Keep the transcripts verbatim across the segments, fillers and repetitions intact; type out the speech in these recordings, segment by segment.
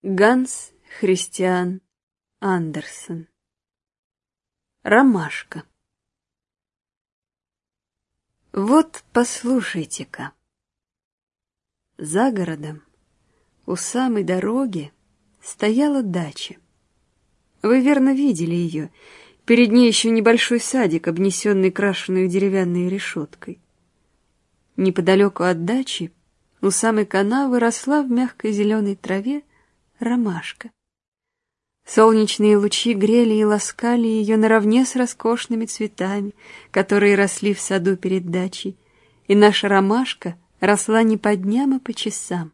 Ганс Христиан Андерсен. Ромашка. Вот послушайте-ка. За городом, у самой дороги, стояла дача. Вы верно видели ее. Перед ней еще небольшой садик, обнесенный крашеной деревянной решеткой. Неподалеку от дачи, у самой канавы, росла в мягкой зеленой траве ромашка. Солнечные лучи грели и ласкали ее наравне с роскошными цветами, которые росли в саду перед дачей, и наша ромашка росла не по дням, а по часам.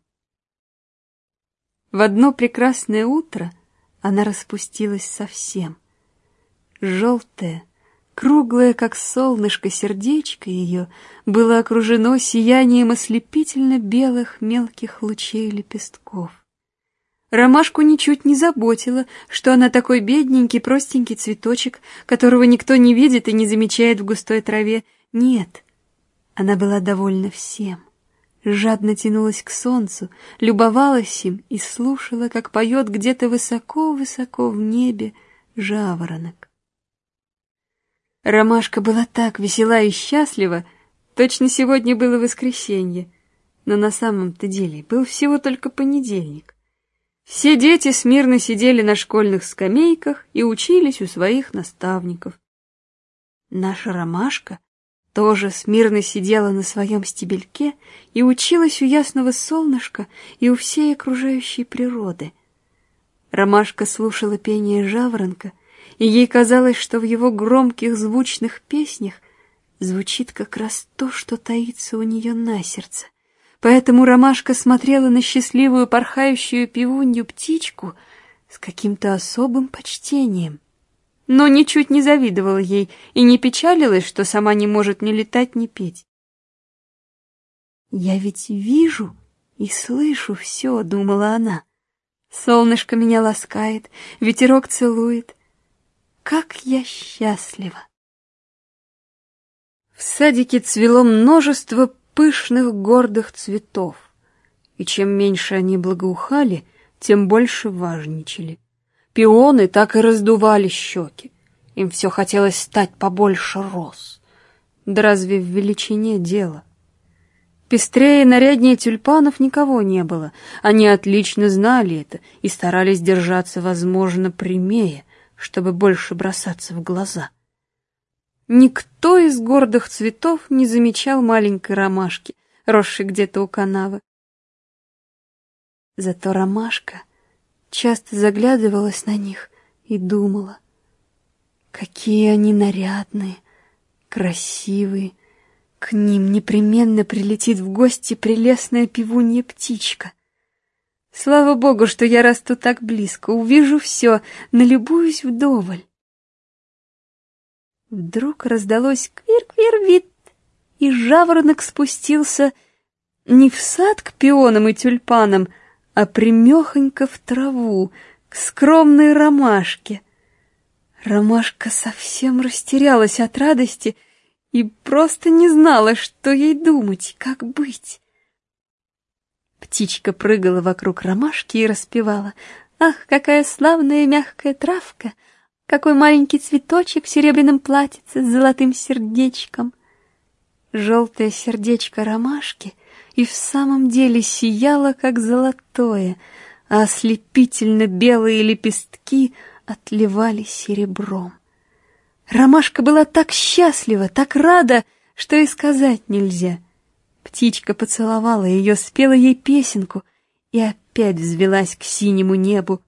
В одно прекрасное утро она распустилась совсем. Желтое, круглое, как солнышко, сердечко ее было окружено сиянием ослепительно белых мелких лучей лепестков. Ромашку ничуть не заботило, что она такой бедненький, простенький цветочек, которого никто не видит и не замечает в густой траве. Нет, она была довольна всем, жадно тянулась к солнцу, любовалась им и слушала, как поет где-то высоко-высоко в небе жаворонок. Ромашка была так весела и счастлива, точно сегодня было воскресенье, но на самом-то деле был всего только понедельник. Все дети смирно сидели на школьных скамейках и учились у своих наставников. Наша ромашка тоже смирно сидела на своем стебельке и училась у ясного солнышка и у всей окружающей природы. Ромашка слушала пение жаворонка, и ей казалось, что в его громких звучных песнях звучит как раз то, что таится у нее на сердце. Поэтому ромашка смотрела на счастливую порхающую пивунью птичку с каким-то особым почтением, но ничуть не завидовала ей и не печалилась, что сама не может ни летать, ни петь. «Я ведь вижу и слышу все», — думала она. «Солнышко меня ласкает, ветерок целует. Как я счастлива!» В садике цвело множество пышных гордых цветов, и чем меньше они благоухали, тем больше важничали. Пионы так и раздували щеки, им все хотелось стать побольше роз. Да разве в величине дело? Пестрее и наряднее тюльпанов никого не было, они отлично знали это и старались держаться, возможно, прямее, чтобы больше бросаться в глаза. Никто из гордых цветов не замечал маленькой ромашки, росшей где-то у канавы. Зато ромашка часто заглядывалась на них и думала, какие они нарядные, красивые, к ним непременно прилетит в гости прелестная пивунья птичка. Слава Богу, что я расту так близко, увижу все, налюбуюсь вдоволь. Вдруг раздалось квир-квир-вит, и жаворонок спустился не в сад к пионам и тюльпанам, а прямехонько в траву, к скромной ромашке. Ромашка совсем растерялась от радости и просто не знала, что ей думать, как быть. Птичка прыгала вокруг ромашки и распевала: «Ах, какая славная мягкая травка! Какой маленький цветочек в серебряном платьице с золотым сердечком!» Желтое сердечко ромашки и в самом деле сияло, как золотое, а ослепительно белые лепестки отливали серебром. Ромашка была так счастлива, так рада, что и сказать нельзя. Птичка поцеловала ее, спела ей песенку и опять взвилась к синему небу.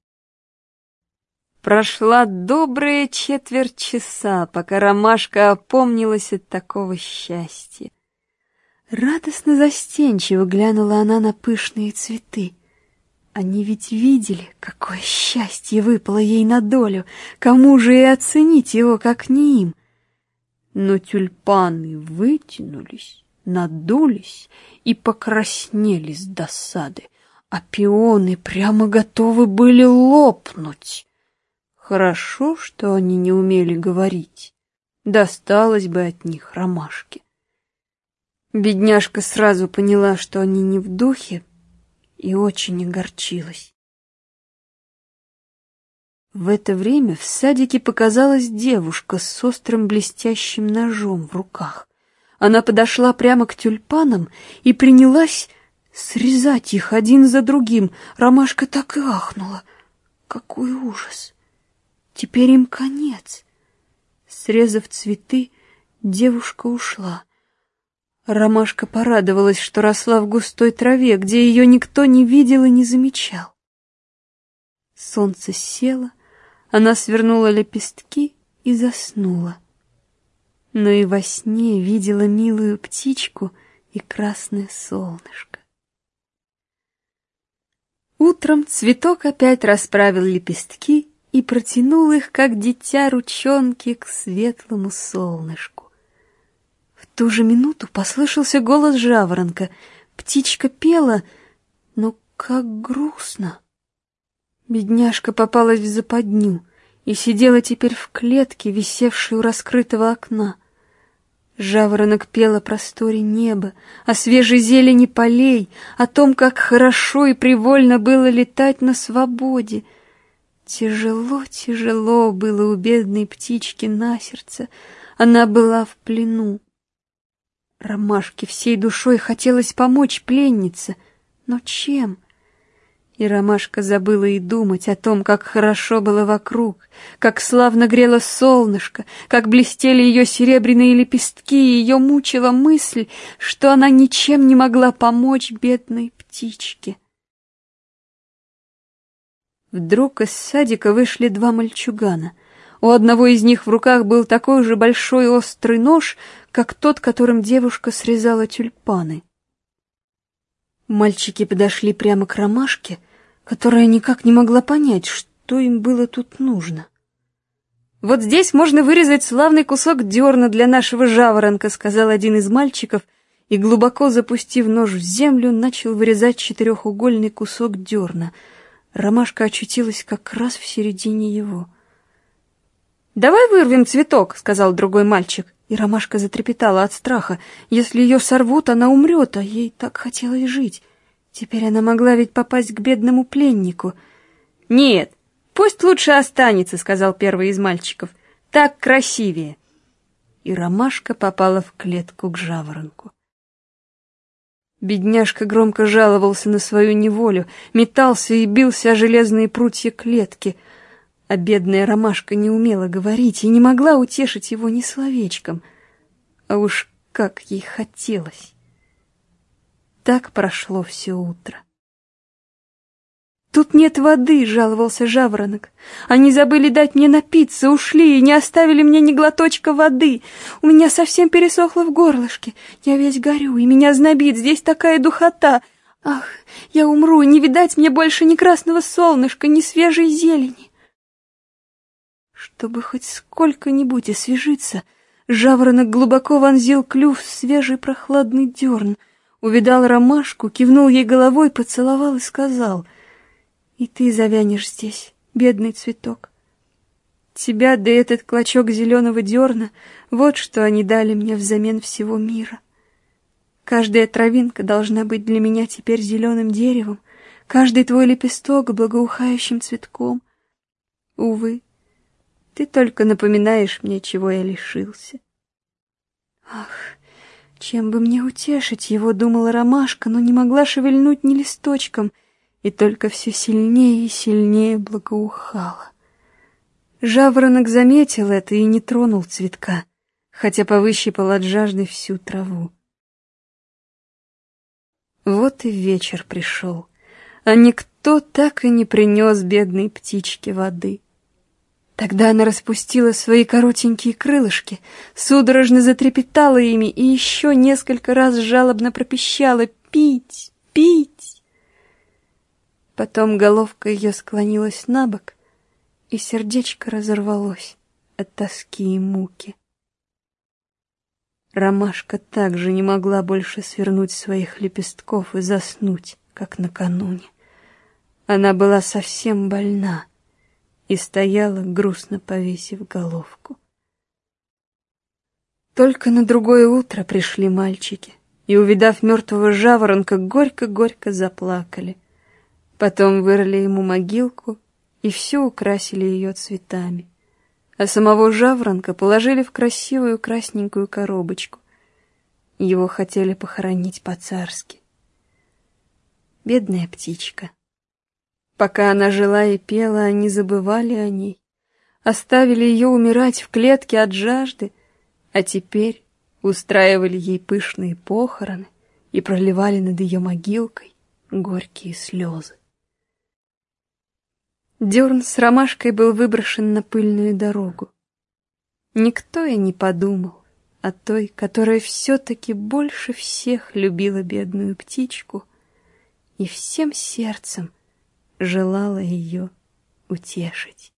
Прошла добрая четверть часа, пока ромашка опомнилась от такого счастья. Радостно застенчиво глянула она на пышные цветы. Они ведь видели, какое счастье выпало ей на долю, кому же и оценить его, как не им. Но тюльпаны вытянулись, надулись и покраснели с досады, а пионы прямо готовы были лопнуть. Хорошо, что они не умели говорить. Досталось бы от них ромашке. Бедняжка сразу поняла, что они не в духе, и очень огорчилась. В это время в садике показалась девушка с острым блестящим ножом в руках. Она подошла прямо к тюльпанам и принялась срезать их один за другим. Ромашка так и ахнула. Какой ужас! Теперь им конец. Срезав цветы, девушка ушла. Ромашка порадовалась, что росла в густой траве, где ее никто не видел и не замечал. Солнце село, она свернула лепестки и заснула. Но и во сне видела милую птичку и красное солнышко. Утром цветок опять расправил лепестки и протянул их, как дитя, ручонки к светлому солнышку. В ту же минуту послышался голос жаворонка. Птичка пела, но как грустно. Бедняжка попалась в западню и сидела теперь в клетке, висевшей у раскрытого окна. Жаворонок пел о просторе неба, о свежей зелени полей, о том, как хорошо и привольно было летать на свободе. Тяжело, тяжело было у бедной птички на сердце, она была в плену. Ромашке всей душой хотелось помочь пленнице, но чем? И Ромашка забыла и думать о том, как хорошо было вокруг, как славно грело солнышко, как блестели ее серебряные лепестки, и ее мучила мысль, что она ничем не могла помочь бедной птичке. Вдруг из садика вышли два мальчугана. У одного из них в руках был такой же большой острый нож, как тот, которым девушка срезала тюльпаны. Мальчики подошли прямо к Ромашке, которая никак не могла понять, что им было тут нужно. «Вот здесь можно вырезать славный кусок дерна для нашего жаворонка», — сказал один из мальчиков, и, глубоко запустив нож в землю, начал вырезать четырехугольный кусок дерна. Ромашка очутилась как раз в середине его. «Давай вырвем цветок», — сказал другой мальчик, и Ромашка затрепетала от страха. Если ее сорвут, она умрет, а ей так хотелось жить. Теперь она могла ведь попасть к бедному пленнику. «Нет, пусть лучше останется», — сказал первый из мальчиков. «Так красивее». И Ромашка попала в клетку к жаворонку. Бедняжка громко жаловался на свою неволю, метался и бился о железные прутья клетки, а бедная Ромашка не умела говорить и не могла утешить его ни словечком. А уж как ей хотелось! Так прошло все утро. «Тут нет воды», — жаловался жаворонок. «Они забыли дать мне напиться, ушли и не оставили мне ни глоточка воды. У меня совсем пересохло в горлышке. Я весь горю, и меня знобит, здесь такая духота. Ах, я умру, и не видать мне больше ни красного солнышка, ни свежей зелени». Чтобы хоть сколько-нибудь освежиться, жаворонок глубоко вонзил клюв в свежий прохладный дерн, увидал Ромашку, кивнул ей головой, поцеловал и сказал: «И ты завянешь здесь, бедный цветок. Тебя да этот клочок зеленого дерна — вот что они дали мне взамен всего мира. Каждая травинка должна быть для меня теперь зеленым деревом, каждый твой лепесток — благоухающим цветком. Увы, ты только напоминаешь мне, чего я лишился». «Ах, чем бы мне утешить его», — думала Ромашка, но не могла шевельнуть ни листочком, и только все сильнее и сильнее благоухала. Жаворонок заметил это и не тронул цветка, хотя повыщипал от жажды всю траву. Вот и вечер пришел, а никто так и не принес бедной птичке воды. Тогда она распустила свои коротенькие крылышки, судорожно затрепетала ими и еще несколько раз жалобно пропищала: «Пить! Пить!». Потом головка ее склонилась на бок, и сердечко разорвалось от тоски и муки. Ромашка также не могла больше свернуть своих лепестков и заснуть, как накануне. Она была совсем больна и стояла, грустно повесив головку. Только на другое утро пришли мальчики, и, увидав мертвого жаворонка, горько-горько заплакали. Потом вырыли ему могилку и все украсили ее цветами, а самого жаворонка положили в красивую красненькую коробочку. Его хотели похоронить по-царски. Бедная птичка. Пока она жила и пела, они забывали о ней, оставили ее умирать в клетке от жажды, а теперь устраивали ей пышные похороны и проливали над ее могилкой горькие слезы. Дерн с ромашкой был выброшен на пыльную дорогу. Никто и не подумал о той, которая все-таки больше всех любила бедную птичку и всем сердцем желала ее утешить.